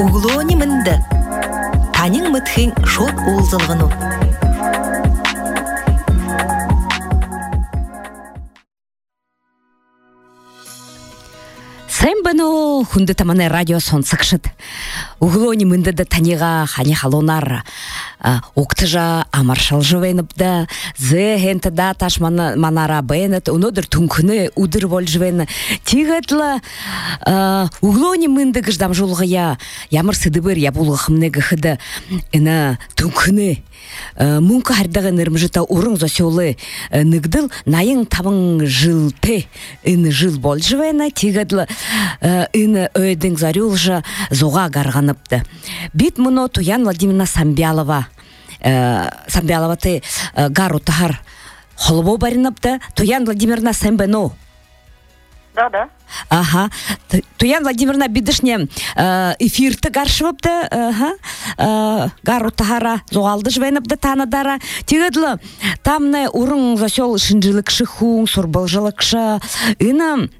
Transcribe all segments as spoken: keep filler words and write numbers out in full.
углони мынды. Танин мытхин шот улзылғыну. Сэмбэно хунды таманы радио сон сыкшыт. Углони мынды да танига хани халонар. Уктыжа амаршал жывенып зэхэнты да таш манара бэнэт, унодыр тункыны удыр бол жывен. Тигэтла углони мынды гыждам жулгая. Ямар сыдыбыр ябулгахымны гыхыды. Ина тункыны. Мунка хардагы нырмжыта урың зосёлы ныгдыл найың табың жылты. Ины жыл бол жывена. Тигэтла ины өйдің зарюлжа зоға гарғаныпты. Бит мұно Туян Владимировна Самбялова. Самбялова ты гару тахар холбо барыныпты. Туян Владимировна Сэмбэно. Да, да. Ага. Туян Владимировна бидышне эфирті гаршывыпты. Гару тахара зоғалды жвеніпті танадара. Тегедлі тамны урың засел шынжылықшы хуң, сорбалжылықшы. Ины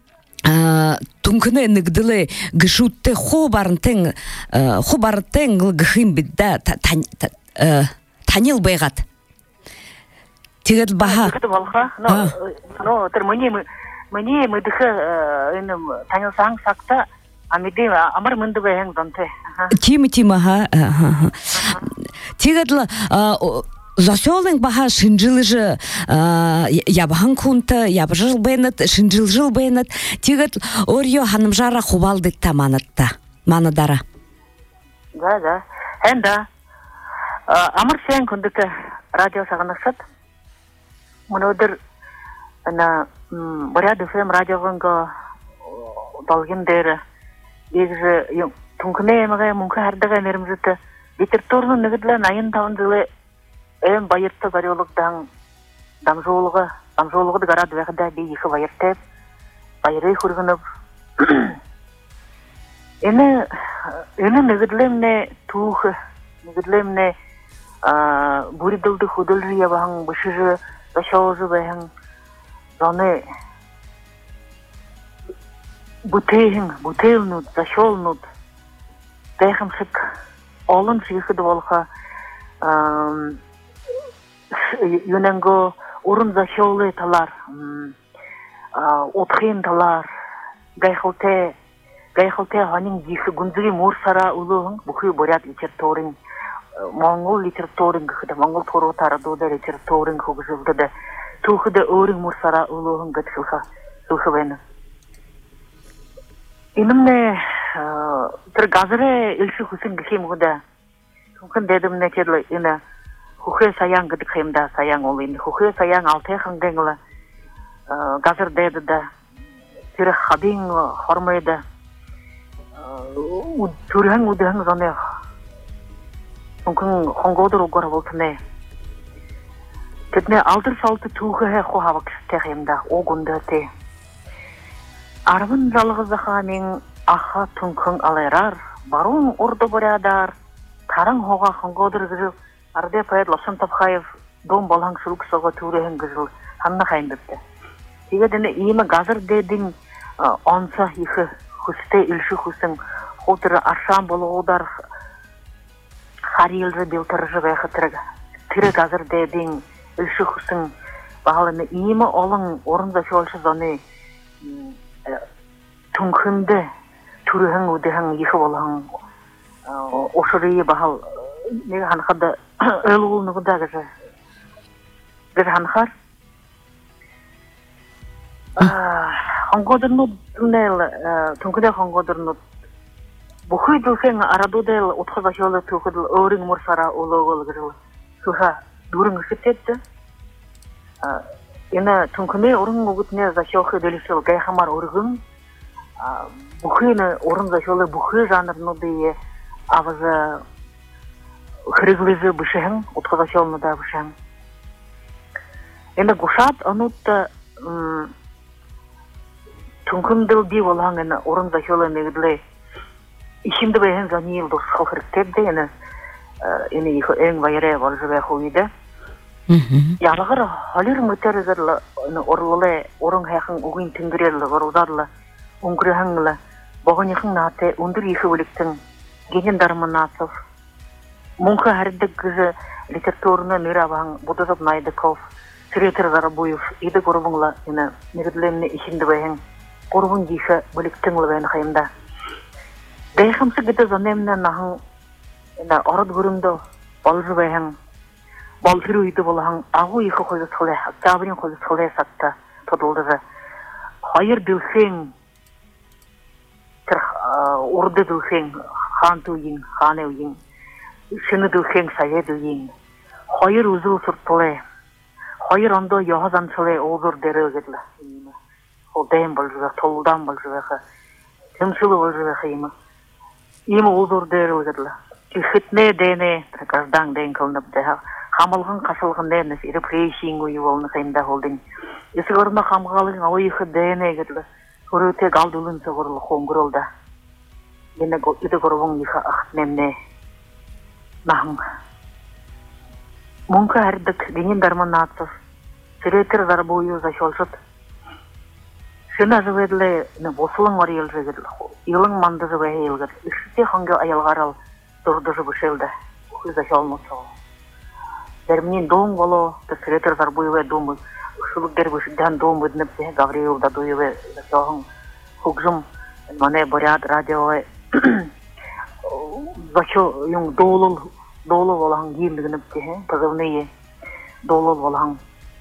тункыны ныгдылы гышутты хобарынтың хобарынтың гыхым бидда танил байгат. Тегет баха. Но тэр мөний мөний мэдэх энэ танилсан сакта амиди амар мэндэг байнг донтэй. Тим тим ха. Тегет Засёлын баха шинжилы же ябхан кунта, ябжыл бэнет, шинжил жыл бэнет. Тигет орьё ханымжара хубалды таманатта. Манадара. Да, да. Энда. Амар сен кундыка радио сагыныксат. Мунодыр на Бурят эф эм радиогонго долгиндер. Егже тункне эмге мунка хардага нермжыты. Литературны нигидлен айын тавындылы Эм байырты бариолугдан дамжуулуга, дамжуулугу гарад вегда би ихи байыртып, байры хургынып. Эне эне нигидлемне тух, нигидлемне буридылды худылжы ябаң бышыжы, зашаужы бэхң, заны бутейхң, бутейлнут, зашолнут, бэхым шык олын шыйхыды болха, Юненго урын зашолы талар, отхин талар, гайхылте, гайхылте ханин дихи гунзыги мурсара улуғын, бұхы бурят литературын, монгол литературын гыхыда, монгол тору тарадуда литературын хугжылды да, тухыда өрін мурсара улуғын гатхылха, тухы бәні. Инымне, бір газыры илші хусын гыхим ғыда, тұнқын дедімне кедлі, ина, Хухе саян гыдык хемда саян ол инде. Хухе саян алтайхын деңілі газыр деді да. Тірі хабин хормайды. Түріхін үдіхін зоне. Мүмкін хонгодыр ұғыр болтыне. Тетне алдыр салты туғығы қоғавы кісті хемда. О күнді те. Арвын жалғызыға мен аха түнкін алайрар. Барун ұрды бұрядар. Тарың хоға хонгодыр гүріл. Арде поэт Лосан Тапхаев дом балаң шылық соға түреген гүжіл ханна қайындыпты. Тегедіні иімі газыр дедін онса ихі хүсте үлші хүсін қотыры аршан болу одар харилжы белтыржы бәйхітірі тірі газыр дедін үлші хүсін бағалыны иімі олың орынза шолшы зоны түнкінді түріхің өдіхің ихі болаң ошырыйы бағал неге ханқады өл ұлынығыда гізі гізі ханқар ханғодырнуд түнкіде ханғодырнуд бұхый дүлхен арадудел ұтқыза жолы түхіділ өрің мұрсара ұлығыл гізі суха дұрың үшіттетті ені түнкіне орын ұғытне зашоқы делісіл гайхамар өргін бұхыйны орын зашолы бұхый жанрнуды авызы хрыглызы бышыхын, утқыза шолны да бышыхын. Енді гушат анутта түнкімділ ди олаң ені орын зашолы негідлі ишімді бәйін зани елді сқылқырықтеді ені ені ең байыры валжы бәй хуиді. Ялығыр халыр мүтәрізірлі орлылы орын хайқын ұғын түнгірерлі, ғырузарлы, ұңгірі хыңлы, бағын еқін наты, ұндыр ехі өліктің Генин Дарманасов, Мунха Хардык кызы литературны Нырабаң, Будазов Найдыков, Сретер Зарабуев, Иды Горбуңла, ина Мирдлемне Ишиндбэйн, Горбуң Диша, Буликтыңлыбэйн хайымда. Дэйхамсы гиде занемне нахың, ина Ород Гурымдо, Балжыбэйн, Балжыру иды болаң, Агу ихы қойды сылай, Октябрин қойды сылай сатта, Тодылдызы. Хайыр дылхен, Урды дылхен, Хан дуйин, Хан эуйин, Шыны дылхен, Сая дуйин. Хайыр узыл сұрттылай, Хайыр андо яғазан сылай олзыр дәрі өгеділі. Ол дәйін балжывақ, толудан балжывақы, Тымшылы балжывақы емі. Емі олзыр дәрі өгеділі. Үхітне дәйіне, Каждан дәйін кылынып дәйі. Хамылғын қасылғын дәйініс, Иріпрейшин өйі болны қайында қолдың. Есі ғырма қамғалығын ауыйықы дәйіне өгеділі. Көрөте галдулын сығырлы қоңғыр олда. Ені үді ғырвың иқы ақтнемне. Нахың. Мунка әрдік Генин Дарманасов, Сретер Зарабуев зашолшыт. Шына жыведілі босылың var елжегеділ, илың манды жыве елгед. Үште қанғы аялғарал дұрды жывы шелді. Үхі зашолмысы ол. Дәрмінен доң болу, Сретер Зарабуеве домы, Шылық дәрбішіден дом өдініпте, Гавриевда дуеве зашолғын. Хугжым, мане боряд радиове, зашол, yung долыл, долы болаң елдігініпте, пызывные долы болаң.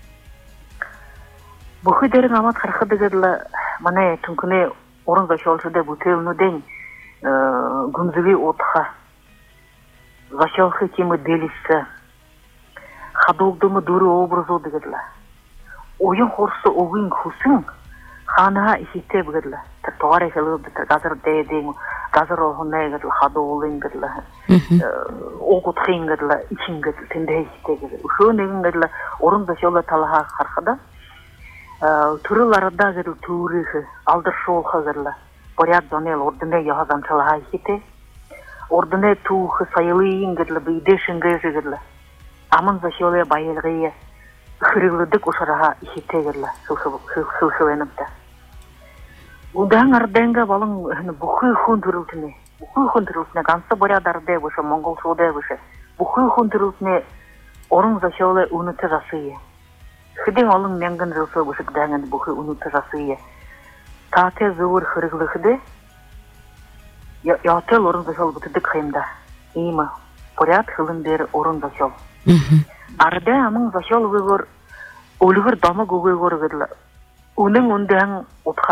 Бұхы дәрің амат қарқыды кәділі, мане түнкіне орын зашолшыды бұтеліні дән гүмзігі отқа, зашолхы кемі делісі, қадуғдымы дұры образуды кәділі. Ойын қорсы оғын құсың, Ханаға исетте бігірлі. Тұғар екелі газыр дәйден, газыр оғынна егірлі, қады олың гірлі, оғыт қиын гірлі, ичін гірлі, тінде исетте гірлі. Үшуын егін гірлі, орын да жолы талаға қарқыда. Түріларыда гірлі, түріғі, алдыр шолға гірлі. Боряд донел, ордыне яғазан талаға исетте. Ордыне туғы сайылыйын гірлі, бейде шыңгайжы гірлі. Амын за жолы байылғыйы. Хырылыдык ушараға исетте гірлі, сылшывеніпті. Удан арденга балың бұхы хүн түрілтіне, бұхы хүн түрілтіне, гансы борядарде бұшы, Монгол суде бұшы, бұхы хүн түрілтіне орын зашолы уныты жасые. Хыден олың менгін жылсы бұшы гдәңін бұхы уныты жасые. Тате зывыр хырылы хыды, ятел орын зашол бұтыдык хайымда. Иймі, боряд хылын бері орын зашол. Арде амың зашол выгор, олығыр дамы гугығыр гырлы. Уның үндәң отқа.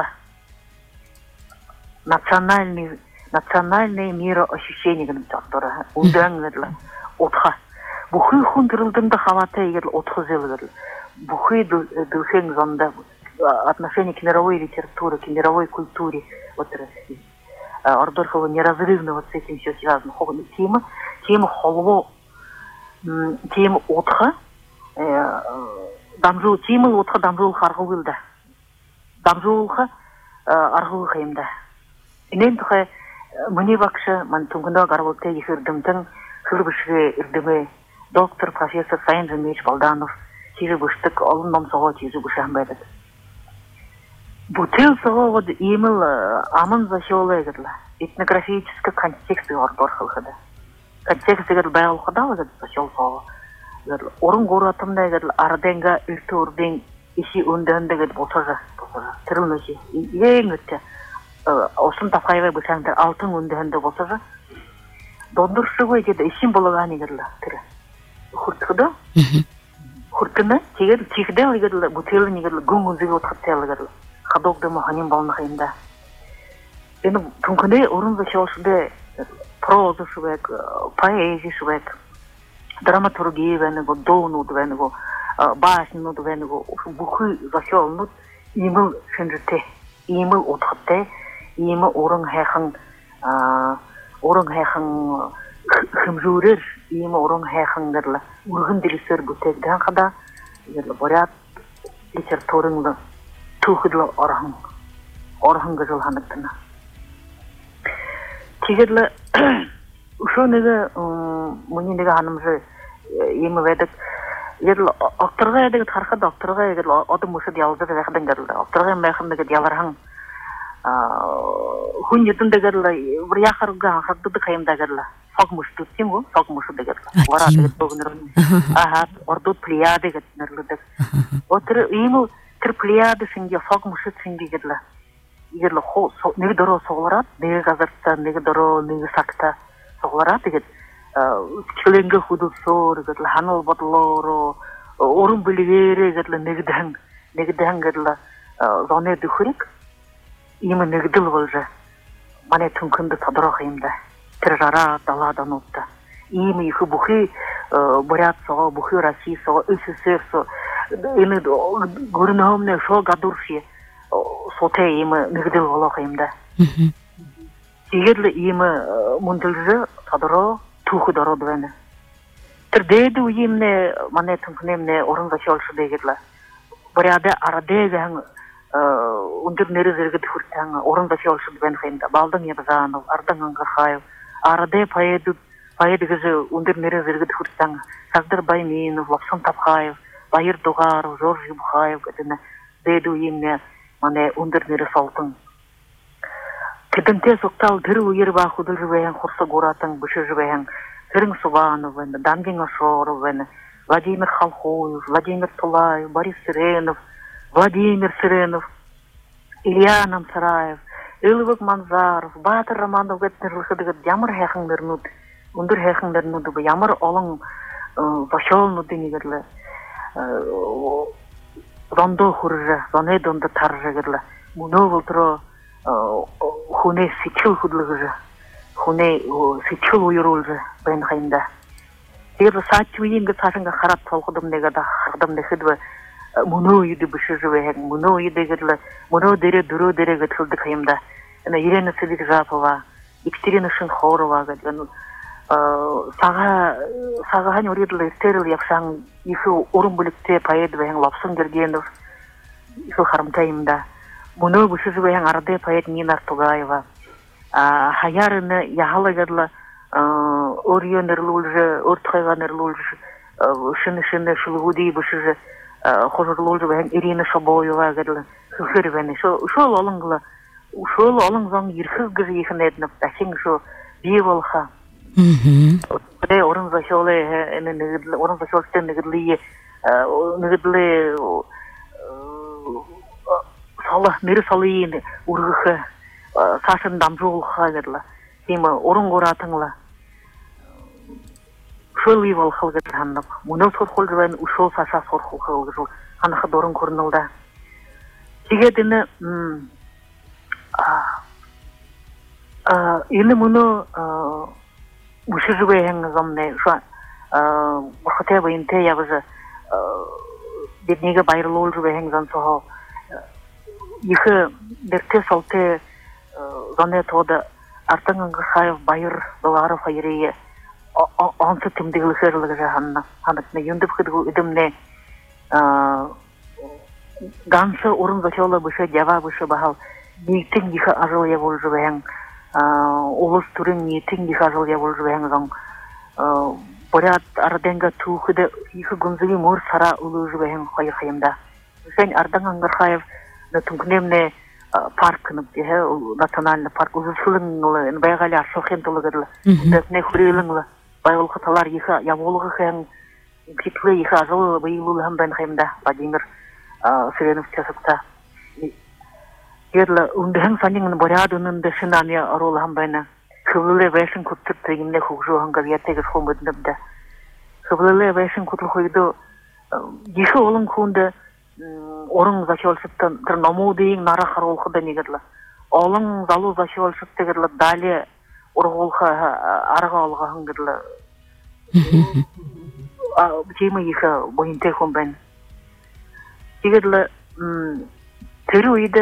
Национальный, национальное мироощущение гынып жақтыры. Үндәң гырлы. Отқа. Бұхы хүн дырылдыңда хавата егерлі отқы зел гырлы. Бұхы дылхен зонда отношение к мировой литературе, к мировой культуре. Вот Ордорхова неразрывно вот с этим все связано. Тема, тема холво, тема отқа. Дамжул, тема отқа дамжул харғы гылда. Дамжулға арғылы қайымда. Инен тұқай мұне бақшы, мән түнгінді ғарбылты ефірдімдің хылбышығы үрдімі доктор, профессор Сайын Жымеч Балданов тезі бұштық олын номсаға тезі бұшан бәдік. Бұтел саға ғыд еміл амын зашолы егірлі. Этнографический контексті ғардор қылғыды. Контекст егірлі байғылқыда ғыд зашол саға. Орын ғоратымда егірлі арденға үлті ұрден еші өндіғінді ғыд бұтығы. Тірілмеші. Ең өтті. Осын тапқайбай бұшаңдар алтын өндіғінді бұтығы. Дондыршы ғой деді, ешін болыған егірлі түрі. Құртқыды? Құртқыны? Тегіде егірлі, бұтелін егірлі, гүн өндігі отқыттел егірлі. Қадоғды мұханин балны қайында. Енді түнкіне орынды шаушыды прозы шыбек, поэзия шыбек, драматургия венігу, доунуд венігу, башнуд венігу, бұхы зашолнуд, имыл шынжыте, имыл отқытте, имыл орын хайқын, орын хайқын хымжурыр, имыл орын хайқын дырлы, ұрғын ділісер бұтегден қада, борят литературыңды туғыдлы орын, орын ғызыл ханықтына. Тегерлі, ұшо неге, мұны неге ханымжы емі ведік, егіл оқтырға едігі тарқады, оқтырға егіл одым ұшы диялды да вәқден кәділді. Оқтырға мәқіндігі диялархан хүн эдэндэгэрла бүр яхарга хагддаг хаямдагэрла согмуш тутсим го согмуш дэгэрла вара дэгдэгнэр аа ордут плиаде гэтнэрлдэг отэр ийм тэр плиаде синге согмуш сингегэрла игэрла хо нэг дөрөө суглараад нэг газартаа нэг дөрөө нэг сагта суглараад тэгээд чөлөнгө худусоор гэдэл ханал бодлоор уран бүлгээрээ гэдэл нэгдэн нэгдэн гэдэл зоны дөхрик ийм нэгдэл болж манай түнхэнд тодорхой юм да. Тэр рара далаад ануутта. Ийм их бүхий бурят соо бүхий Россия соо СССР соо энэ гөрнөөмнө шоо гадуурши соте ийм нэгдэл болох юм да. Тэгээд ийм мундлж тодорхой түүхэд ороод байна. Тэр дээд үеимнэ манай түнхнэмнэ уран зохиолч дэгэрлээ. Буряда арадэгэн өндөр нэр зэрэгт хүртэн уран зохиолч байна хэмда. Балдан Ябзанов, Ардан Ангархаев, Араде поэт поэт гэж өндөр нэр зэрэгт хүртэн Сагдар Байминов, Лавсан Тавхаев, Баяр Дугаров, Жорж Бухаев гэдэг дээд үеимнэ манай өндөр нэр солтон. Тэдэнтэй суктал тэр үеэр ба хөдөлж байхын хурсаг уратан бишиж байхын Хэрэн Субанов байна, Дамгин Ашоров байна, Владимир Халхоев, Владимир Тулаев, Борис Сиренов, Владимир Сиренов, Илья Намсараев, Илвик Манзаров, Батыр Романов гэттэрлэхэд ямар хайхан нэрнүүд, өндөр хайхан нэрнүүд ба ямар олон зохиолнуудын нэгэрлээ рондо хүрж, зоны донд тарж гэрлээ мөнөө болдроо хүнээ сэтгэл хөдлөж хүнээ сэтгэл уйруулж байна хэмда. Тэр саачвийн гэж цаашаа хараад толгодом нэгэд хардам нэхэд мөнөө үйд бишиж байх мөнөө үйд гэрлээ мөнөө дээрээ дөрөө дээрээ гэдгэлдэг хэмда. Энэ Ирена Сидикжапова, Екатерина Шинхорова гэдэг нь сага сагахань үргэлжлэл эртэрэл явсан их уран бүлэгтэй поэт байсан Лавсан Гергенов их харамтай юм да. Мөнөө бишиж байсан Арде поэт Нина Тугаева а хаярны яхалагадла өөрийгөө нэрлүүлж өөртөө нэрлүүлж шинэ шинэ шүлгүүдий бишиж хожирлуулж байсан Ирина Шабоева гэдэг хөхөр байна. Шол олонгла шол олон зам ирхэг гэж ихнэд нэг дахин шо бий болха. Мм. Тэгээ уран зохиолын энэ нэг уран зохиолтой нэгэрлээ нэгэрлээ сала нэр салын үргэх сашин дамжуулах гэдэл тийм уран гуратанла шөлви болхол гэж хандаг мөнөө сурхуулж байна өшөө сашаа сурхах гэж ханах дуран хөрнөлдө тэгээд энэ а а энэ мөнөө бушиж байсан гомне шо а бохотэй бинтэй явж биднийг баярлуулж байсан зансоо их дэртэ солтэ зоны тода Ардан Ангархаев Баяр Дугаров хоёрыг онц тэмдэглэхээр л гэж ханна ханагны юндэ бүхэд эдэмнэ а ганц уран зохиолоо бишээ ява бишээ бахал нийтийн их ажил явуулж байсан улус төрийн нийтийн их ажил явуулж байсан гон борят арденга түүхэд их гүнзгий мөр сара улууж байсан хоёр хэмда. Сэн Ардан Ангархаев түнхнэмнэ парк нэ национальный парк үзүүлэн нэ байгалийн асуухын тулд нэ хүрээлэн байгуулах талаар их явуулгах хэн битлээ их ажил биелүүлэн байна хэмда Владимир Сиренов часагта Ерла үндхэн санин боряд үнэн дэшнаны оруулан байна. Хөвлөлээ байшин күтэр тэгнэ хөгжөө хангал ятэг хөөмөднөмдө. Хөвлөлээ байшин күтэр хойдо их олон хүнд уран зохиолчтой тэр номуудыг нарах харуулхад нэгэрлээ. Олон залуу зохиолчтой гэрлээ дали ургуулах арга олгохон гэрлээ. А тийм их боинтэй хүн байна. Тэгэрлээ тэр үед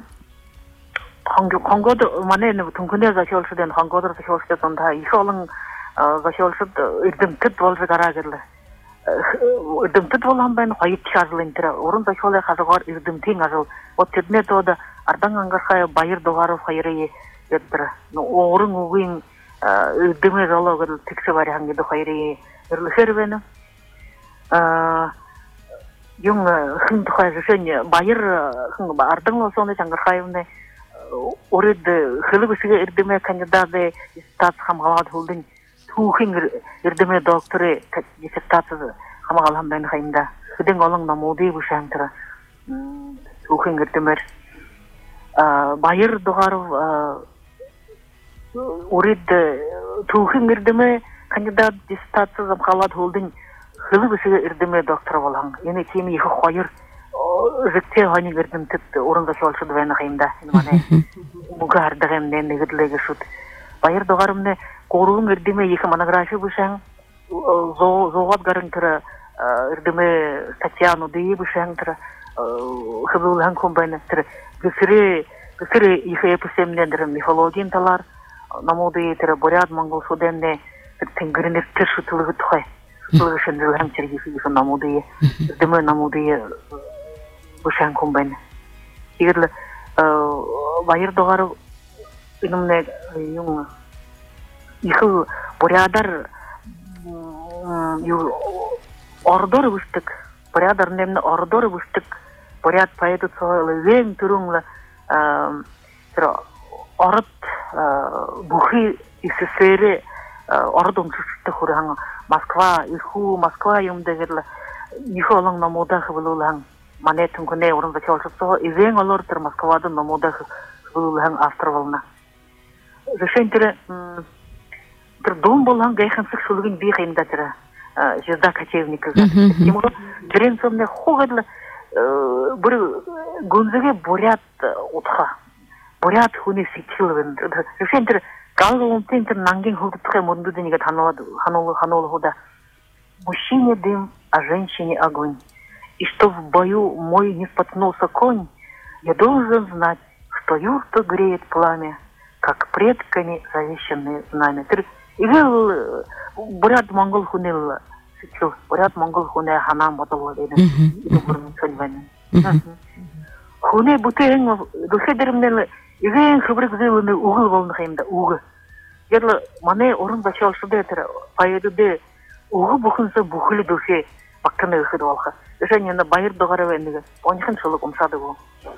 хонгод манай нэг түнхнээ зохиолчдын хонгодор зохиолчдод та их олон зохиолчд эрдэмтэд болж гараа гэрлээ. Эрдэмтэд болон байна хоёр ажил энэ төр уран зохиолын хасгаар эрдэмтийн ажил вот тэдний доод Ардан Ангархаев Баяр Дугаров хоёрыг гэдэг уран үгийн эрдэмээ золоогод тэгш барь хангид хоёрыг эрлэхэр байна. А yung хүн тухай жишээ нь Баяр Ардан Лосоны Ангархаевны оред хылыбысыга ирдеме кандидаты стат хамгалат холдың тухин ирдеме докторы диссертация хамгалам бен хайында хиден олың намуди бушантра тухин ирдемер байыр догаров оред тухин ирдеме кандидат диссертация хамгалат холдың хылыбысыга ирдеме доктор болаң эне кеми их хайыр Житте хани гердем тетте орынга чалшы дивана хайында мане бугар дагемден негедлеге шут байыр догарымне коруң ирдеме екі монография бушаң зо зогат гарынтыра ирдеме статьяну дии бушаң тыра хыбылхан комбайна тыра гесире гесире ихе эписемнендер мифологиин талар намоды тыра боряд монгол суденне тенгиринер тышу тулыгы тухай тулыгы шенделхан чергифи ихе намоды ирдеме намоды бушаң комбайна игерле байыр догарып инумне юм иху борядар ю ордор бустык борядар немне ордор бустык боряд поеду цойлы вен турungla тро орд бухи исесере ордом чүстө хуран Москва иху Москва юм дегерле иху олың намода хыбылулаң мане түнкүне орунда чалшыксо ивен олор тыр Москвадын намода хыбылулаң авторвална решентире тыр дом болған гайхансық шулығын бейхайында тірі жезда кочевника тимуро жеренсомне хогадлы бір гонзыге борят утха борят хуне сичилвен решентире галга умтентер нанген хулдытхай мунду денига танолады ханолы ханолы худа мужчине дым, а женщине огонь. И что в бою мой не споткнулся конь, я должен знать, что юрту греет пламя, как предками завещанные знамя. Игел бурят монгол хунил, сичил, бурят монгол хуне ханам бодолла дейден. Иду бурмин сонвайнен. Хуне бутең духедеримнен иген хыбрык зылыны угыл болны хайымда, угы. Ерлы мане орын бачал шуде тера, пайедуде угы бухынса бухылы духе бактаны ыхыды волха. Женя на байыр догаравенниге, онихын шылык умсады был.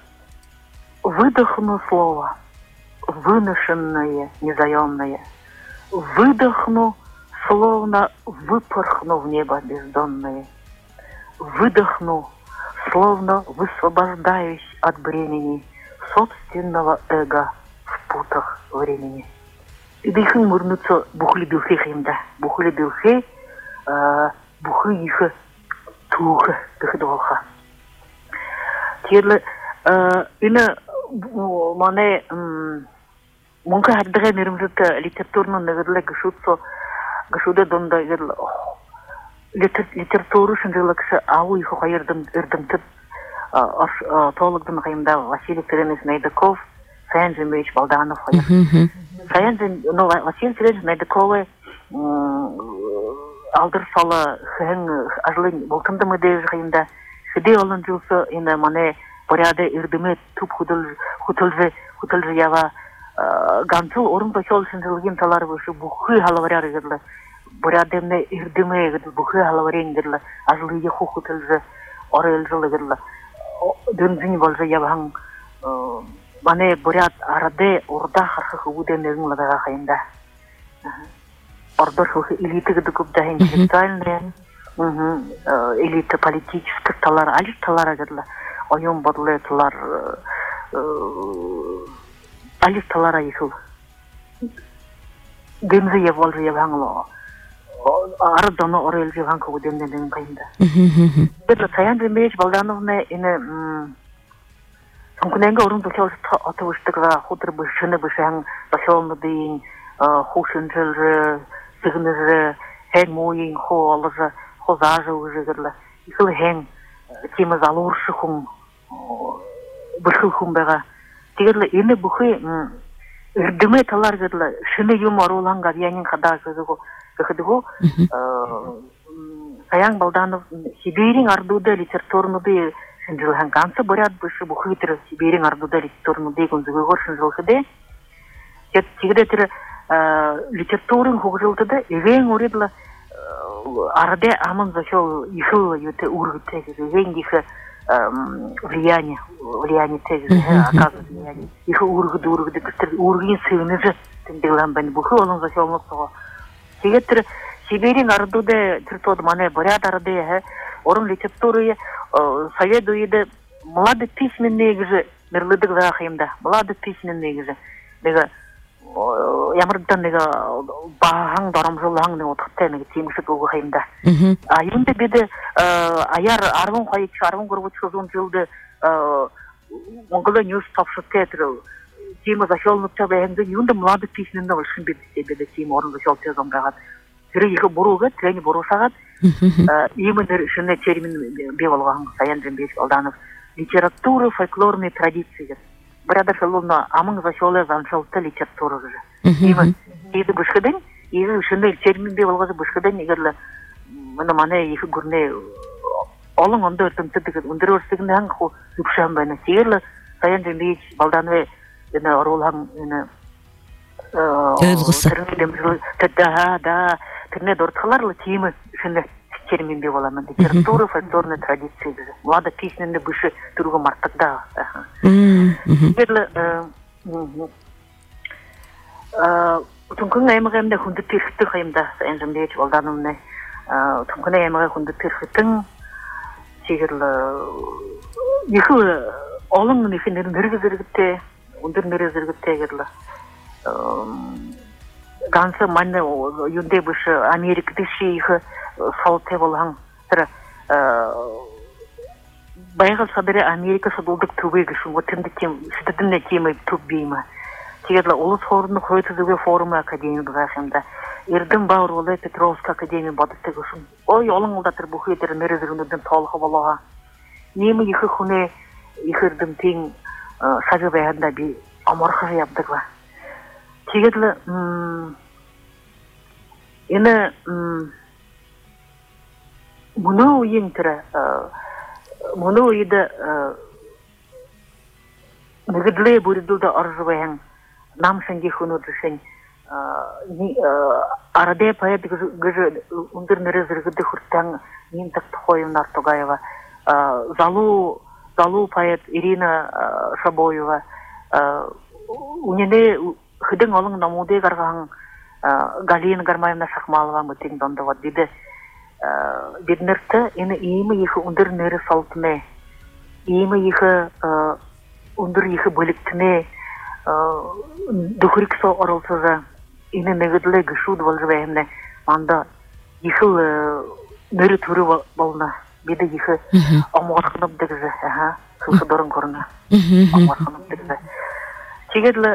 Выдохну слово, выношенное, незаемное. Выдохну, словно выпорхну в небо бездонное. Выдохну, словно высвобождаюсь от бремени собственного эго в путах времени. И дыхын мурнуться бухли духе химда. Бухли духе, бухы ихы туха дыхдолха. Терле, ина мане мунка хардыга нермзыта литературну негерле гышутсо гышуде донда герла литературу шындыла кыша ау иху хайырдым ирдымтыт толыгдын хайымда Василий Киренович Найдаков, Саян Зимович Балданов хайыр. Саян ну Василий Киренович Найдаковы алдыр сала хэн ажлын болтындымы дейж хайымда хиде олон жылсы ина мане поряде ирдыме туп худыл хутылжы хутылжы ява ганцыл орын бачол шындылгин талар вышы бухы халаваряр гырлы порядемне ирдыме гырлы бухы халаварен гырлы ажлы еху хутылжы орелжылы гырлы дөнзин болжы яваң мане поряд араде орда хархы уден негин ладага хайында ордор хухы элиты гыды купда интеллектуальные элита политических талар алиш талара гырлы oyun bodlaytılar alistalara yıkıl. Demze yevalcı yevanglo. Aradanı orayılcı yevangı bu demden kayında. Bir Sayan Zimovich Baldanovne ine Sonkunenga orun doşalsı atavıştık ve hudur bışını bışan doşalını deyin huşuncılcı, sığınıcı, hen moyin, ho alıcı, ho zajı ucıgırlı. Yıkıl hen temiz alurşı hun быхыл хумбага тигерле эне бухы ирдеме талар гырлы шыны юмор уланга янин хада кызыгы кыдыгы Саян Балданов Сибирин ардуда литературнуды синжилхан канцы борят бышы бухы тир Сибирин ардуда литературнуды гонзыгы горшын жылхыды тет тигде тир литературын хугжилтыды эвен уридлы арде амын зашол ихыл юте ургыте эвен дихы влияние, влияние тегизе, оказывает влияние. Их ургыды, ургыды, кыстыр, ургын сыгыныжы, тендеглан бәні бұхы олың зашалынып соға. Сегеттір, Сибирин ардуде, тіртоды мане, боряд арды, орын литературы, советуеді, млады письменные гіжі, мірлыдық зағайымда, млады письменные гіжі. Нега, ямырдан нега, бағаң, дарамжылаң, нега, отықта, нега, темішік оғайымда. А енді беді, аяр арвын қайықшы, арвын көргіч қызуын жылды, оңғылы нөз тапшып тәтірі, тема зашалынып бәйінді, енді млады письменные ғылшын беді, беді, тема орын зашал тезом бағад. Тірі егі бұруғы, тірені бұру сағат, именно шыны термин бевалған саян жембеш алданов. Литература, фольклорные традиции. Брадар шалуна, амың зашолы заншалты литература ғыжы. Именно, егі бұшқыдың, егі шыны термин бевалғазы бұшқыдың, егерлі, мұны маны егі көріне, олың онды өртімтідігі, өндірі өрстігінде хаң қу үпшам бәні. Сегерлі саян жембеш балданы, оролған, Тірне дортқаларлы темі үшінді термин бе боламын. Литература, фольклорная традиция. Млада песенінде бүші түргі мартықда. Ерлі, түмкін әйміғаймда хүнді перхітті қайымда, әнжімде еч олданымны. Түмкін әйміғай хүнді перхіттің, сегерлі, егі олың ехі нөрі зіргітте, ұндыр нөрі зіргітте егерлі. Гансы манны юнде бұшы Америкады шейхі салты болған сірі байғал садыры Америка садылдық төбегі шын өтімді шүтідінне темі төп беймі. Тегерлі олыс хорынды қойтызуге форумы академия бұғашымда. Ердің бауыр олай Петровск академия бадытты күшін. Ой, олың ұлдатыр бұқы етері нөрезірінден талығы болуға. Немі ехі құне ехірдің тең сажы бәйганда бей амарқы жайабдығла. Тегерлі, ені мұны ойын түрі, мұны ойды мүгідлі бөріділді аржы бәйін намшынге құны дүшін, арады пәйет гүжі үндір нөрі зіргіді хүрттен мен тақты қойын Артугаева, залу пәйет Ирина Шабоева, үнене Хыдың олың намуды қарғаң Галина Гармаевна Шахмалова мүтін дондыға деді. Беднірті, ені иімі ехі үндір нөрі салтыны, иімі ехі үндір ехі бөліктіні, дүхірік со орылсызы, ені нөгідлі гүшуд болжы бәйімді, манда ехі нөрі түрі болына, беді ехі амуарқынып дегізі, сылсы дұрын көріні, амуарқынып дегізі. Тегедлі,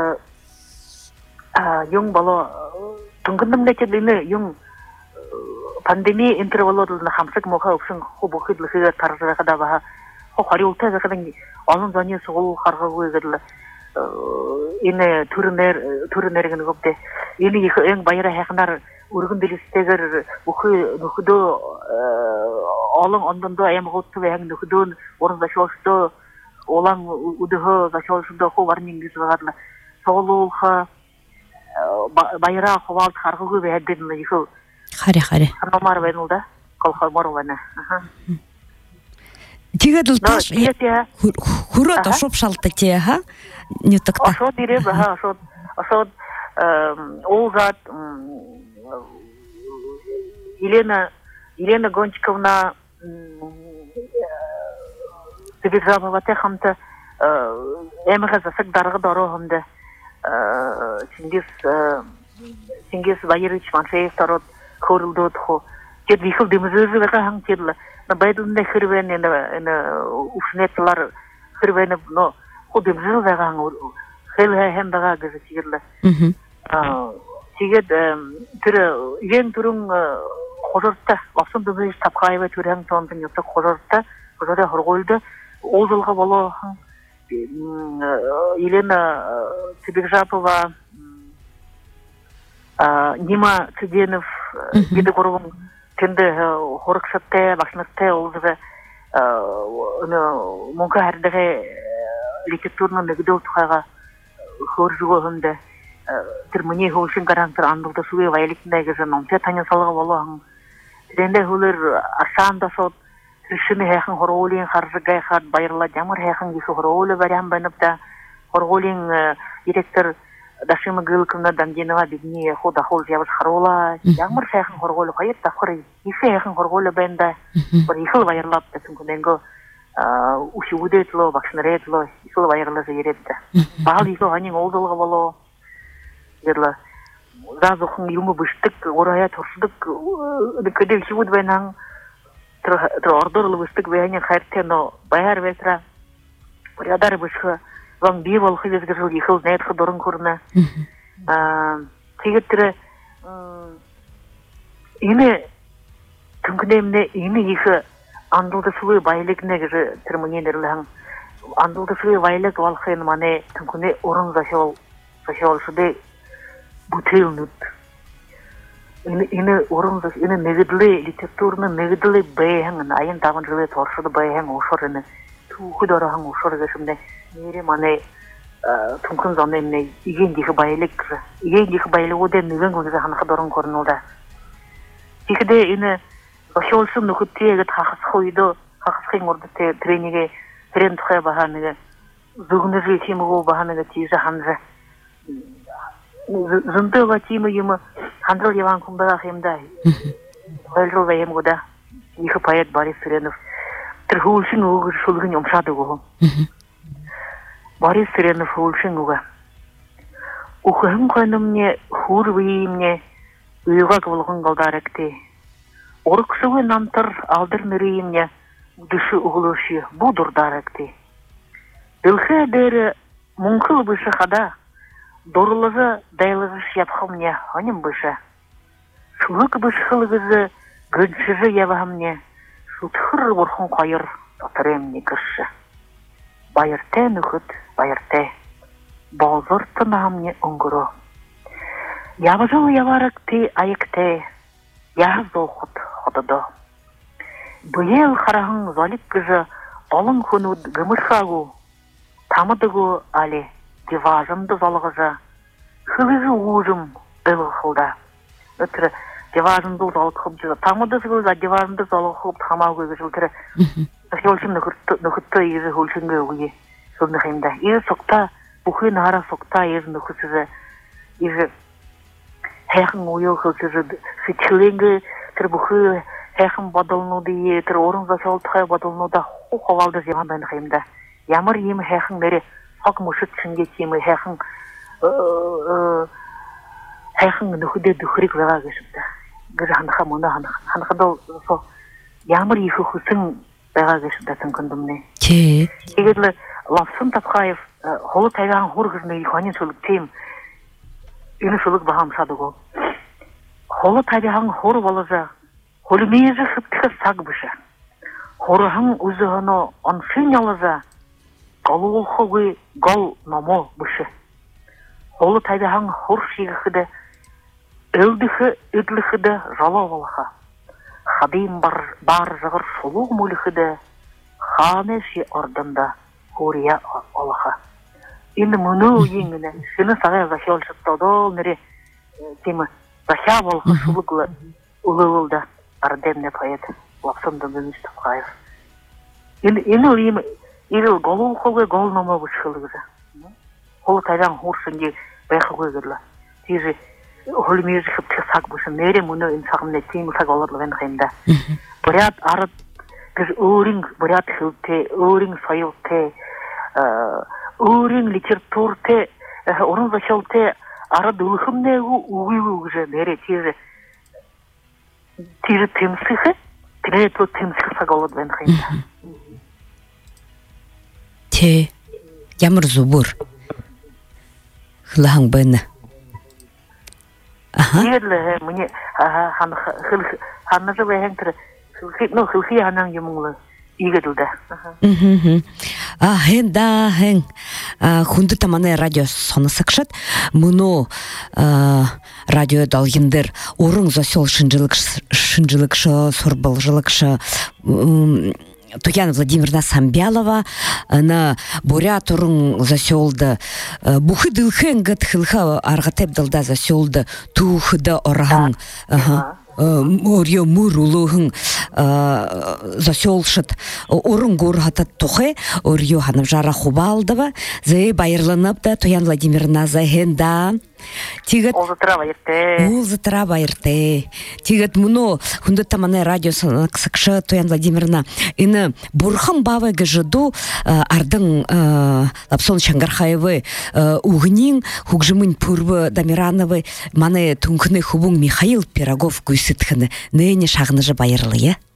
yung balo tungkendem lecet ini yung pandemi intervalodul na hamsak moka option hobo khid lkhida tarza kada ba ho khari ulta za kadang alon zani sol kharga go gedla ine turner turner gen gopte ini eng bayra heknar urgun dilisteger ukhu nukhudo alon ondan do ayam gottu ve hang nukhudo orun da shoshdo olan uduho da shoshdo ho warning dis vagadla solul kha байра хвалт харгы бәдден ехал. Харе харе. Номар венылда, колхоз морована. Тигадыл таш. Хура ташоп шалты те, ха? Не так та. Ашот дире, ха, ашот. Ашот Олгат Елена Елена Гончиковна Сибиржабова техамта эмеге засак даргы дорогымды. Чингис Чингис Валерьевич Маншеев тарот көрілді отхо. Тед вихыл демізізі веға хаң теділі. Байдылында хырвен, ушнетілар хырвен, но ху демізізі веға хаң хэл хэм баға гізі тегірлі. Тегед түрі, ең түрің қожыртта, ласын демізіз тапқайва түрі хаң тондың етті қожыртта, қожырда хұрғойды, ол жылға болу хаң. Елена Цыбекжапова, Нима Цыденов, Беды Горовым, Тенді Хорықшатты, Бақшынатты, олзығы Монқа әрдіғі литературны нөгіділ тұқаға хөржігі хүнді түрміне хөлшін қарантыр андылды суы вайликіндегі жын омте таня салығы болу ағын. Тіренде хөлір ашан да сот, Шыны хэхэн хоролин харжыгай хат байрла жамыр хэхэн гису хоролы барям баныпта хоролин директор Дашима Гылковна Дангинова бигни хода хол яваш харола жамыр хэхэн хоролы хайт тахыр исе хэхэн хоролы банда бір ихыл байрлап та түнкүненго ушиудетло бакшнаретло ихыл байрла зеретте бал ихо анин олдолго боло дерла зазухун юму быштык орая торсудык кыдыл хивуд байнан ордорлы быштык байнан хайртено байар ветра порядар бышха ван бивол хивезгежил ихыл нет ходорун курна тигетре ине түнкүнемне ине ихы андылды сулы байлыгне гыжы терминерлен андылды сулы байлык валхын мане түнкүне орун зашол зашол шуде бутылнут ине ине орун заш ине негидле литературны негидле бэхэн айын таван жылы торшуды бэхэн ошорыны тухудорахан ошорыгышымне нере мане түнкүн занемне игендихи байлык игендихи байлык оден нэгэн гүнзэ ханха дорун корнулда тихде ине Ошолсун нөхөттеге тахас хойдо хахас хин орды трениге трен тхэ баханыга зүгнэжи тимгоо баханыга тижа ханжа зынтыга тимы йымы хандрыл яван кумбага хемда ойлру ваем года ихы поэт Борис Сыренов трхулшин угы шулгын юмшады го Борис Сыренов улшин уга ухым көнүмне хурви мне уйга кылган галдаракты Оруксуы нантыр алдыр нырыйымне дышы уғылышы будур даракты. Дылхы дәрі мұңқыл бышы қада, дорлығы дайлығыш япқымне аным бышы. Шулық бышқылығызы гүншіжі явағымне, шутхыр бұрхын қайыр татырымне кірші. Байырте нүхіт, байырте, балзыр тынағымне ұңғыру. Яважыл яваракты айыкты, яғыз оқыт қодыды. Бұйел қарағың залик кіжі олың күнуд гымышағу, тамыдығу али деважымды залғыжы, хылығы ұжым дылы қылда. Өтірі деважымды залғып жүзі, тамыды зғылда деважымды залғып тамағы өгізілдірі. Өлшім нүхітті езі өлшінгі өге сөзіні қайымда. Езі соқта, бұқы нағара соқта езі нүхісізі, езі Хэхэн уйо хылсызы сычыленгі тір бұқы хэхэн бадылнуды е, тір орын зашалтықай бадылнуда ховалды зевандайны қайымда. Ямыр емі хэхэн бәрі сақ мұшыт шынге темі хэхэн хэхэн нүхіде дүхірік ваға кешіпті. Гүрі ханыққа мұны ханықыдал со ямыр ехі хүсін ваға кешіпті түнкіндімне. Че? Егерлі Лавсын Тапқаев холы тайған хур кызны иханин сөлік тем Үні шылық бағам садығы. Холы табиғаң хоры балыза, холы мейізі хыптығы сақ бұшы. Хорыған үзіғыны аншын ялыза, ғалы олқығы ғал намо бұшы. Холы табиғаң хор шиғықыды, өлдіхі үдліхіді жала олыға. Хадим бар жығыр шолуғ мүліхіді, ханы ши ордында хория олыға. Инде мұны еңіне, шыны сағай зашал шыттадол нәре темі заша болғы шулықлы ұлы ұлда ардемне поэт Лапсымды Мөміс Тапқаев. Инде ұлы ел ғолу қолғы ғол номы бұшқылығызы. Қолы тайдан ғұршынге бәйқы көзірлі. Тезі ғолы мезі қыпты сақ бұшын, нәре мұны инсағымне темі сақ оларлы бән қайымда. Бұрят арыд, біз өрің, бұрят хілте, өрің сайылте, Өрің литературте, орын зашалте, ара дұлықымнегі уғылы ұғыжы нәре тезі. Тезі темсіхі, тірет бұл темсіхі сағалады бән қайында. Те, ямыр зубур. Хылаң бәні. Ерлі, мұне, ханнажы бәйін түрі, хылқи анан юмыңлы. Игеділді. А, хен, да, хен. Хунды таманы радио соны сықшат. Мұны радио далгендер орын засел шынжылықшы, сорбылжылықшы Туяна Владимировна Самбялова на бурят орын заселді. Бұхы дылхен гәт хылха арғатеп дылда заселді. Тухыда орған. орё мурулугын заселшыт орын горхатат тухе орё ханым жара хубалдыва зе байырланып да Тоян Владимировна захенда тигет Ол затыра байырте. Ол затыра байырте. Тигет муно хунды тамане радио сакшы Тоян Владимировна ины бурхан бавы гыжыду ардың Лапсон Чангархаевы угнин хугжымын пурбы Дамирановы маны тункны хубун Михаил Пирогов күйсітхіні нәне шағыныжы байырлы, е?